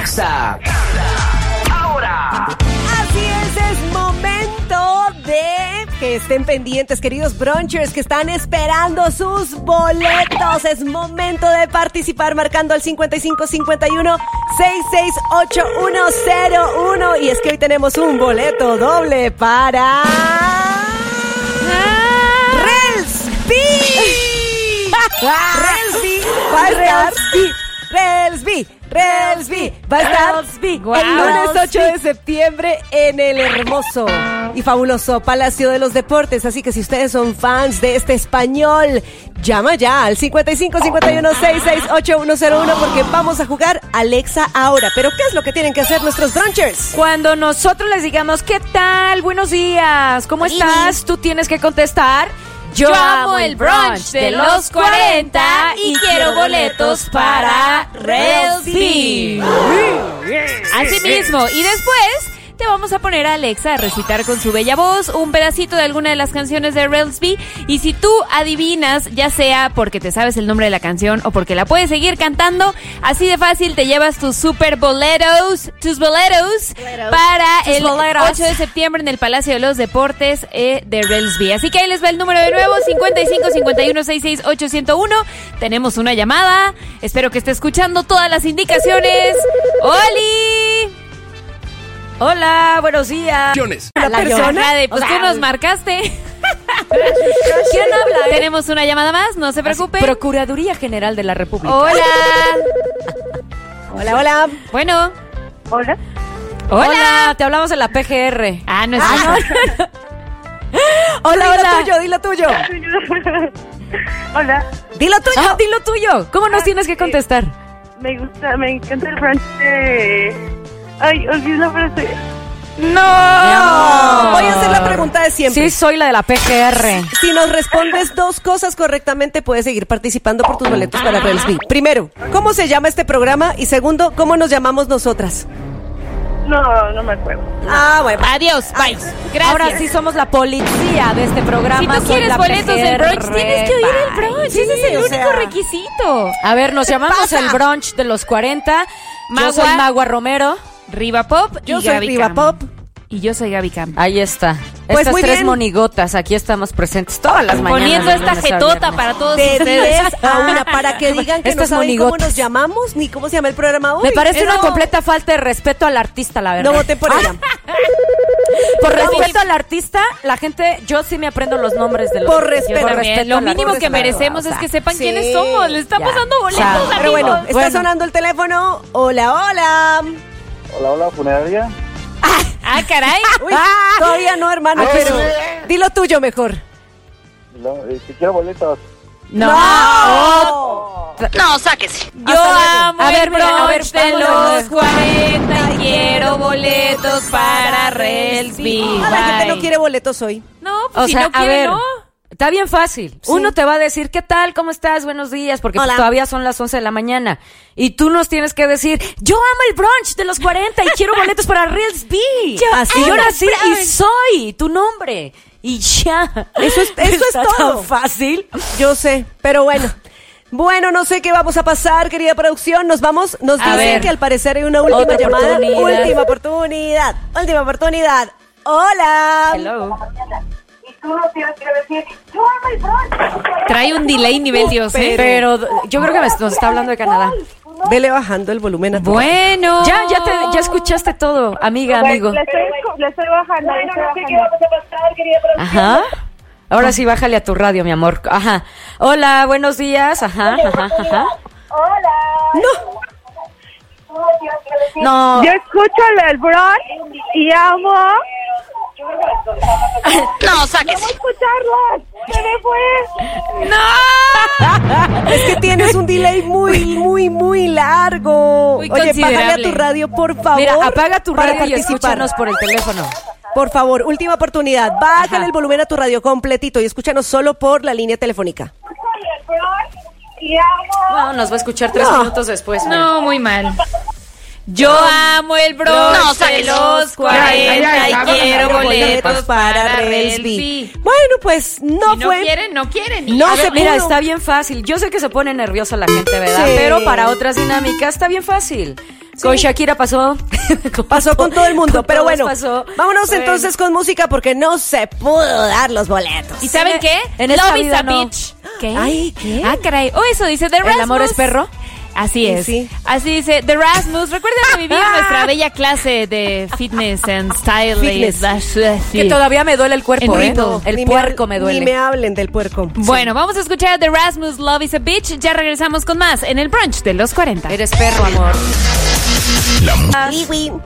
Exa Ahora. Así es momento de que estén pendientes, queridos brunchers que están esperando sus boletos. Es momento de participar marcando al 5551-668101. Y es que hoy tenemos un boleto doble para Relsby. Relsby va a estar. Relsby va a estar el lunes 8 de septiembre en el hermoso y fabuloso Palacio de los Deportes. Así que si ustedes son fans de este español, llama ya al 5551-668101 porque vamos a jugar Alexa ahora. Pero ¿qué es lo que tienen que hacer nuestros brunchers? Cuando nosotros les digamos, ¿qué tal? Buenos días, ¿cómo estás? Tú tienes que contestar: Yo amo el brunch de los 40 y quiero boletos para Relsby. Así mismo. Y después te vamos a poner a Alexa a recitar con su bella voz un pedacito de alguna de las canciones de Relsby. Y si tú adivinas, ya sea porque te sabes el nombre de la canción o porque la puedes seguir cantando, así de fácil te llevas tus super boletos, para el 8 de septiembre en el Palacio de los Deportes de Relsby. Así que ahí les va el número de nuevo: 5551-668101. Tenemos una llamada. Espero que esté escuchando todas las indicaciones. ¡Oli! Hola, buenos días. La persona de, pues tú nos marcaste. ¿Quién habla? Tenemos una llamada más, no se preocupen. Procuraduría General de la República. Hola. Hola. Bueno. Hola, te hablamos de la PGR. Ah, no es Hola. Dilo tuyo. Hola. Dilo tuyo. Dilo tuyo. ¿Cómo nos tienes que contestar? Me encanta el brunch de... Ay, olvidé la frase. ¡No! Voy a hacer la pregunta de siempre. Sí, soy la de la PGR. Si nos respondes dos cosas correctamente, puedes seguir participando por tus boletos para Relsby. Primero, ¿cómo se llama este programa? Y segundo, ¿cómo nos llamamos nosotras? No me acuerdo. Bueno. Adiós, bye. Gracias. Ahora sí somos la policía de este programa. Si tú quieres boletos del brunch, tienes que oír el brunch. Sí, ese es el único sea, requisito. A ver, nos llamamos pasa? el brunch de los 40. Magua. Yo soy Magua Romero. Riva Pop. Yo y soy Gaby Riva Cam. Pop. Y yo soy Gaby Cam. Ahí está. Pues Estas muy tres bien. monigotas, aquí estamos presentes todas las mañanas. Poniendo de esta lunes a jetota viernes. para todos De ustedes. 10 a 1 para que digan que no Estas saben cómo monigotas. nos llamamos ni cómo se llama el programa hoy. Me parece una Eso. completa falta de respeto al artista, la verdad. No voten por ella. Por respeto al artista, la gente, yo sí me aprendo los nombres de los Por respeto. yo También, lo al mínimo artista, que merecemos o sea, es que sepan sí. quiénes somos. Le estamos Ya. dando boletos, Ya. amigos. Pero bueno, está Bueno. sonando el teléfono. Hola. Hola, funeraria. Ah, caray. Uy, todavía no, hermano, pero dilo tuyo mejor. Si quiero boletos. ¡No! sáquese. Yo amo A ver, el mira, a ver, brunch de vamos a los 40 y quiero boletos para Relsby. La gente no Bye. quiere boletos hoy. No, pues O si sea, no quiere, a ver, no. está bien fácil. Uno te va a decir, ¿qué tal? ¿Cómo estás? Buenos días, porque pues, Hola. todavía son las 11 de la mañana. Y tú nos tienes que decir, yo amo el brunch de los 40 y quiero boletos para Relsby. Así. Y ahora sí, y soy tu nombre. Y ya. Eso es Está todo. tan fácil. Yo sé, pero bueno. Bueno, no sé qué vamos a pasar, querida producción. Nos dicen ver. que al parecer hay una última Otra llamada. oportunidad. Última oportunidad. Hola. Hello. Y tú no tienes que decir, yo amo el brunch. Trae un delay nivel Dios, ¿eh? Pero yo creo que nos está hablando de Canadá. Vele bajando el volumen a todo. Bueno. Ya escuchaste todo, amiga, amigo. Le estoy bajando. No sé qué vamos a pasar, querida producción. Ajá. Ahora sí, bájale a tu radio, mi amor. Ajá. Hola, buenos días. Ajá. Hola. No. Yo escucho el brunch y amo. No, sáquese. ¡Vamos a escucharlas! ¡Se me fue! Es que tienes un delay muy largo. Muy Oye, bájale a considerable. tu radio, por favor. Mira, apaga tu para radio y participar. escúchanos por el teléfono. Por favor, última oportunidad. Bájale Ajá. el volumen a tu radio completito y escúchanos solo por la línea telefónica. Y amo. No, nos va a escuchar 3 No. minutos después. No, muy mal. Yo amo el brunch No, de sáquese. los 40 y quiero boletos para Relsby. Relsby. Bueno, pues no Si no fue. quieren, no quieren. No A ver, se mira, pudo. está bien fácil. Yo sé que se pone nerviosa la gente, ¿verdad? Sí. Pero para otras dinámicas está bien fácil. Con Shakira pasó. Pasó con todo el mundo, Con pero todos bueno, pasó. vámonos Bueno. entonces con música porque no se pudo dar los boletos. ¿Y saben qué? en esta Love is vida a no. bitch. ¿Qué? Ay, ¿qué? Ah, caray. Oh, eso dice The Rasmus. ¿El amor es perro? Así es. Sí. Así dice The Rasmus. Recuerden que vivir nuestra bella clase de fitness and style. Fitness. Que todavía me duele el cuerpo, En ¿eh? rito. El Ni puerco me duele. Ni me hablen del puerco. Bueno, vamos a escuchar a The Rasmus, Love is a bitch. Ya regresamos con más en el brunch de los 40. Eres perro, amor. Sí, güey.